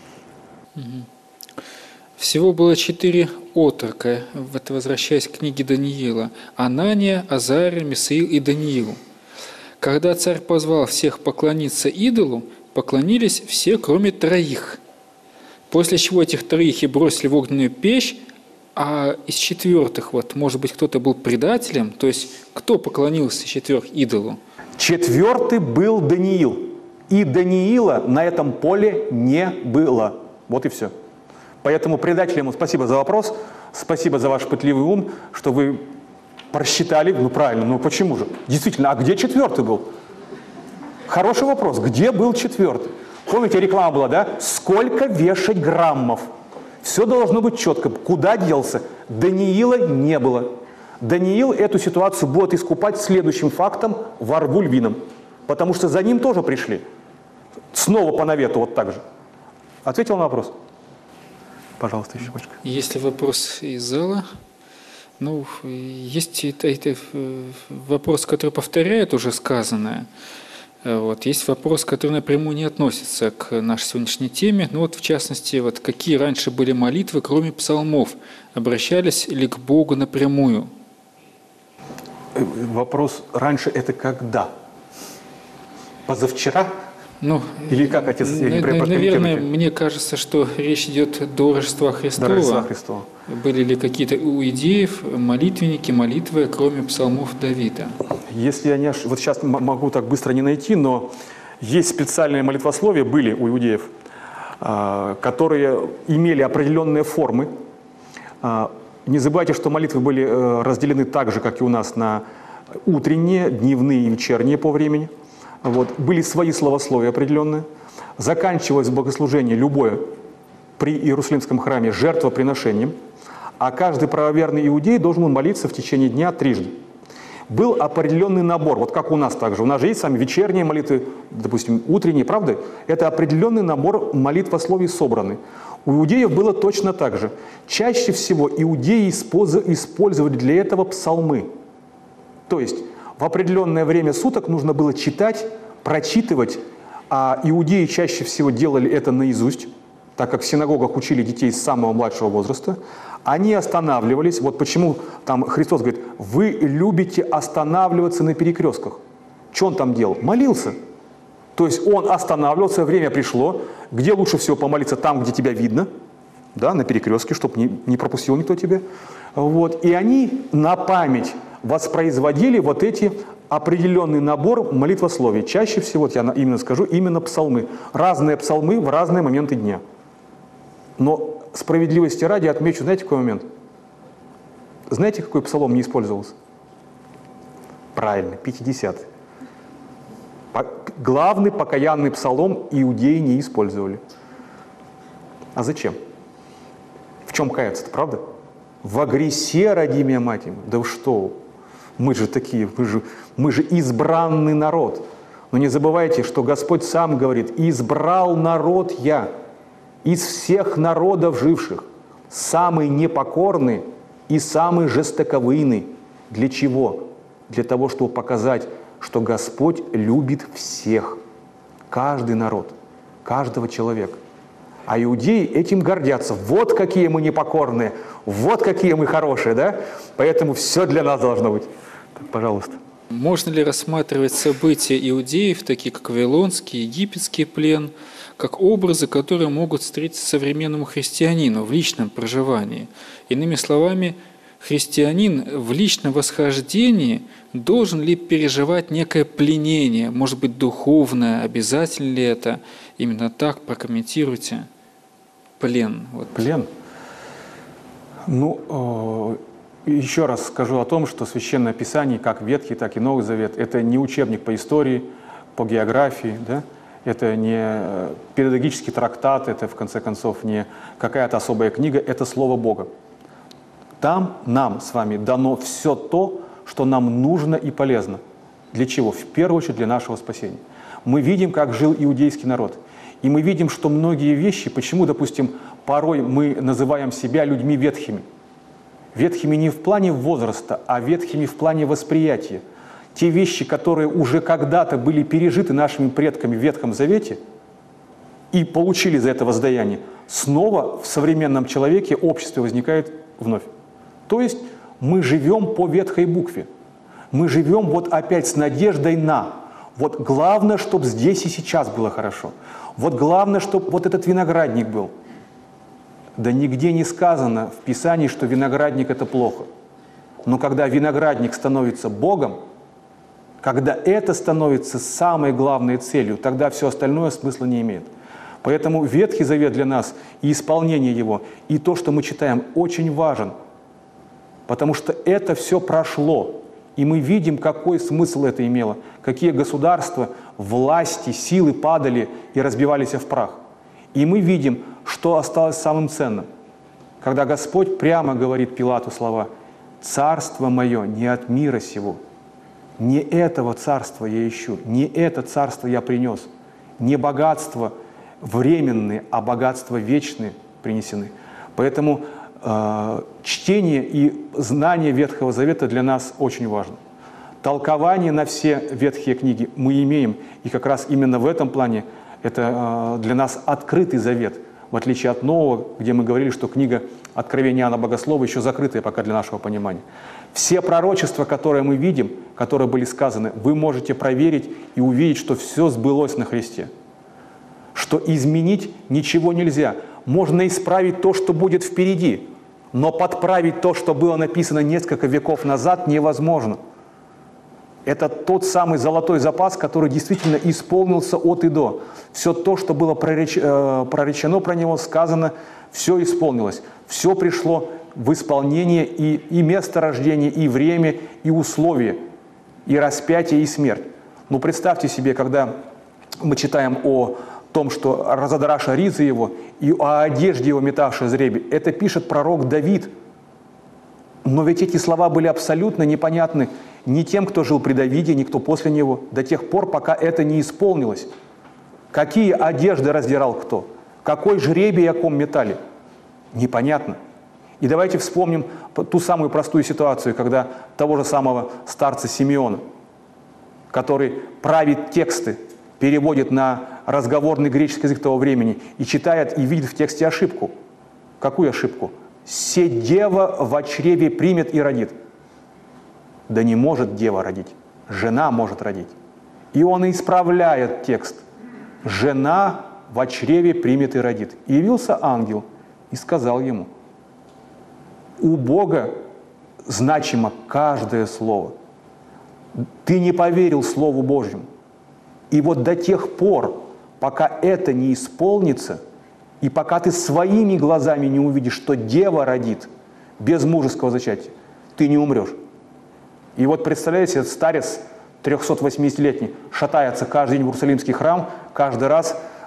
Всего было четыре отрока, это возвращаясь к книге Даниила: Анания, Азария, Мисаил и Даниил. Когда царь позвал всех поклониться идолу, поклонились все, кроме троих. После чего этих троих и бросили в огненную печь, а из четвертых, вот, может быть, кто-то был предателем, то есть кто поклонился из четверых идолу? Четвертый был Даниил, и Даниила на этом поле не было. Вот и все. Поэтому предателям спасибо за вопрос, спасибо за ваш пытливый ум, что вы просчитали, ну правильно, ну почему же? Действительно, а где четвертый был? Хороший вопрос, где был четвертый? Помните, реклама была, да? Сколько вешать граммов? Все должно быть четко. Куда делся? Даниила не было. Даниил эту ситуацию будет искупать следующим фактом: во рву львином. Потому что за ним тоже пришли. Снова по навету вот так же. Ответил на вопрос? Пожалуйста, еще бочка. Есть ли вопрос из зала? Ну, есть это, это вопрос, который повторяет уже сказанное. Вот. Есть вопрос, который напрямую не относится к нашей сегодняшней теме. Ну вот, в частности, вот, какие раньше были молитвы, кроме псалмов? Обращались ли к Богу напрямую? Вопрос раньше это когда? Позавчера? Ну, или как, отец? Я наверное, мне кажется, что речь идет до Рождества Христова. До Рождества Христова. Были ли какие-то у иудеев молитвенники, молитвы, кроме псалмов Давида? Если я не ошибаюсь, вот сейчас могу так быстро не найти, но есть специальные молитвословия, были у иудеев, которые имели определенные формы. Не забывайте, что молитвы были разделены так же, как и у нас, на утренние, дневные и вечерние по времени. Вот. Были свои словословия определенные. Заканчивалось богослужение любое при Иерусалимском храме жертвоприношением, а каждый правоверный иудей должен был молиться в течение дня трижды. Был определенный набор, вот как у нас также. У нас же есть сами вечерние молитвы, допустим, утренние, правда? Это определенный набор молитвословий собраны. У иудеев было точно так же. Чаще всего иудеи использовали для этого псалмы. То есть в определенное время суток нужно было читать, прочитывать, а иудеи чаще всего делали это наизусть, так как в синагогах учили детей с самого младшего возраста. Они останавливались. Вот почему там Христос говорит: вы любите останавливаться на перекрестках. Что он там делал? Молился. То есть он останавливался, время пришло. Где лучше всего помолиться? Там, где тебя видно, да, на перекрестке, чтобы не, не пропустил никто тебя. Вот. И они на память воспроизводили вот эти определенный набор молитвословий. Чаще всего, вот я именно скажу, именно псалмы. Разные псалмы в разные моменты дня. Но справедливости ради отмечу, знаете, какой момент? Знаете, какой псалом не использовался? Правильно, пятидесятый. Главный покаянный псалом иудеи не использовали. А зачем? чем каяться-то, правда? Во гресе роди меня, мать ему. Да что? Мы же такие, мы же, мы же избранный народ. Но не забывайте, что Господь сам говорит: «Избрал народ я из всех народов живших, самый непокорный и самый жестоковыйный». Для чего? Для того, чтобы показать, что Господь любит всех, каждый народ, каждого человека. А иудеи этим гордятся. Вот какие мы непокорные, вот какие мы хорошие, да? Поэтому все для нас должно быть. Так, пожалуйста. Можно ли рассматривать события иудеев, такие как Вавилонский, египетский плен, как образы, которые могут встретиться современному христианину в личном проживании? Иными словами, христианин в личном восхождении должен ли переживать некое пленение, может быть, духовное, обязательно ли это? Именно так прокомментируйте плен. Вот. Плен? Ну, э, еще раз скажу о том, что Священное Писание, как Ветхий, так и Новый Завет, это не учебник по истории, по географии, да? Это не педагогический трактат, это, в конце концов, не какая-то особая книга, это Слово Бога. Там нам с вами дано все то, что нам нужно и полезно. Для чего? В первую очередь для нашего спасения. Мы видим, как жил иудейский народ. И мы видим, что многие вещи, почему, допустим, порой мы называем себя людьми ветхими. Ветхими не в плане возраста, а ветхими в плане восприятия. Те вещи, которые уже когда-то были пережиты нашими предками в Ветхом Завете и получили за это воздаяние, снова в современном человеке, обществе возникает вновь. То есть мы живем по ветхой букве. Мы живем вот опять с надеждой на. Вот главное, чтобы здесь и сейчас было хорошо. Вот главное, чтобы вот этот виноградник был. Да нигде не сказано в Писании, что виноградник – это плохо. Но когда виноградник становится Богом, когда это становится самой главной целью, тогда все остальное смысла не имеет. Поэтому Ветхий Завет для нас и исполнение его, и то, что мы читаем, очень важен. Потому что это все прошло. И мы видим, какой смысл это имело, какие государства, власти, силы падали и разбивались в прах. И мы видим, что осталось самым ценным. Когда Господь прямо говорит Пилату слова: «Царство мое не от мира сего, не этого царства я ищу, не это царство я принес, не богатство временные, а богатства вечные принесены». Поэтому э, чтение и знание Ветхого Завета для нас очень важно. Толкование на все ветхие книги мы имеем, и как раз именно в этом плане это э, для нас открытый завет, в отличие от Нового, где мы говорили, что книга Откровения Иоанна Богослова еще закрытая пока для нашего понимания. Все пророчества, которые мы видим, которые были сказаны, вы можете проверить и увидеть, что все сбылось на Христе. Что изменить ничего нельзя. Можно исправить то, что будет впереди, но подправить то, что было написано несколько веков назад, невозможно. Это тот самый золотой запас, который действительно исполнился от и до. Все то, что было прореч... проречено про него, сказано, все исполнилось. Все пришло в исполнение, и, и место рождения, и время, и условия, и распятие, и смерть. Ну, представьте себе, когда мы читаем о том, что разодраша ризы его, и о одежде его метавшей жребий, это пишет пророк Давид. Но ведь эти слова были абсолютно непонятны ни тем, кто жил при Давиде, ни кто после него, до тех пор, пока это не исполнилось. Какие одежды раздирал кто? Какой жребий о ком метали? Непонятно. И давайте вспомним ту самую простую ситуацию, когда того же самого старца Симеона, который правит тексты, переводит на разговорный греческий язык того времени и читает и видит в тексте ошибку. Какую ошибку? «Се дева во чреве примет и родит». Да не может дева родить, жена может родить. И он исправляет текст. «Жена во чреве примет и родит». И явился ангел и сказал ему: у Бога значимо каждое слово. Ты не поверил Слову Божьему. И вот до тех пор, пока это не исполнится, и пока ты своими глазами не увидишь, что дева родит без мужеского зачатия, ты не умрешь. И вот представляете, этот старец трехсот восьмидесятилетний шатается каждый день в Иерусалимский храм, каждый раз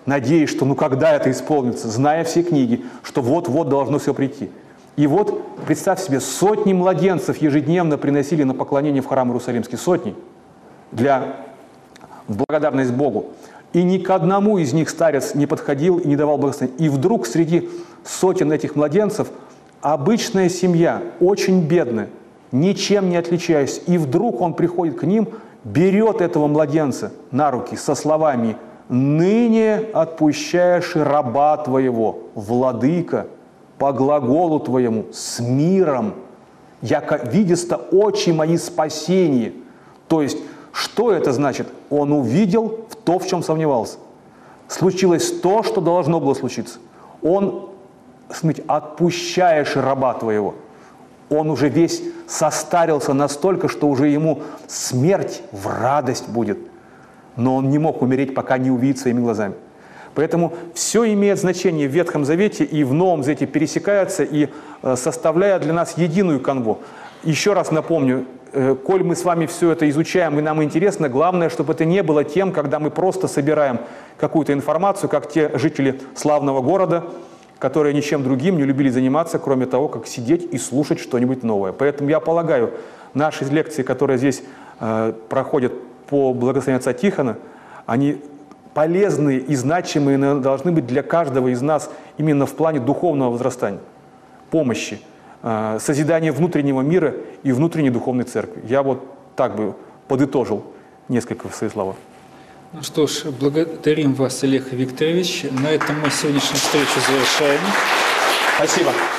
надеясь, что ну когда это исполнится, зная все книги, что вот-вот должно все прийти. И вот, представь себе, сотни младенцев ежедневно приносили на поклонение в храм Иерусалимский, сотни, для в благодарность Богу. И ни к одному из них старец не подходил и не давал благословения. И вдруг среди сотен этих младенцев обычная семья, очень бедная, ничем не отличаясь, и вдруг он приходит к ним, берет этого младенца на руки со словами: «Ныне отпущаешь раба твоего, владыка, по глаголу твоему, с миром, яко видеста очи мои спасение». То есть, что это значит? Он увидел в то, в чем сомневался. Случилось то, что должно было случиться. Он, смотрите, отпущаешь раба твоего. Он уже весь состарился настолько, что уже ему смерть в радость будет. Но он не мог умереть, пока не увидит своими глазами. Поэтому все имеет значение в Ветхом Завете и в Новом Завете пересекается и э, составляет для нас единую канву. Еще раз напомню, э, коль мы с вами все это изучаем и нам интересно, главное, чтобы это не было тем, когда мы просто собираем какую-то информацию, как те жители славного города, которые ничем другим не любили заниматься, кроме того, как сидеть и слушать что-нибудь новое. Поэтому я полагаю, наши лекции, которые здесь э, проходят по благословению отца Тихона, они полезные и значимые должны быть для каждого из нас именно в плане духовного возрастания, помощи, э, созидания внутреннего мира и внутренней духовной церкви. Я вот так бы подытожил несколько своих слов. Ну что ж, благодарим вас, Олег Викторович. На этом мы сегодняшнюю встречу завершаем. Спасибо.